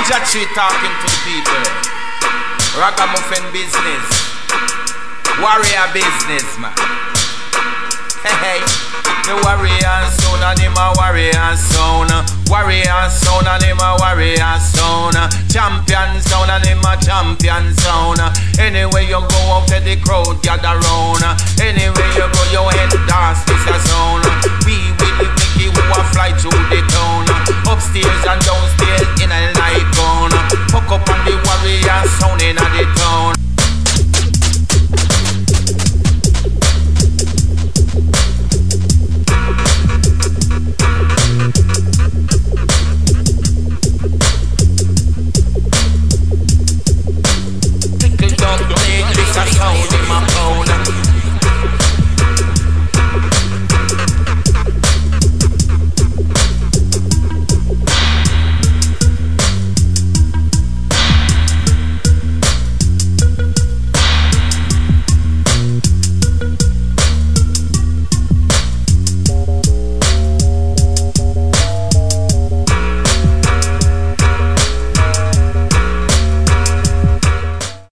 Tree talking to the people. Ragamuffin business. Warrior business, man. Hey, the warrior sound and him a warrior sound. Warrior sound and him a warrior sound. Champion sound and him a champion sound. Anywhere you go out to the crowd gather round. Anywhere you go your head dance this a sound. We with the Mickey who a fly through the town. Upstairs and downstairs in a night gown. Fuck up on the warrior sound in the town.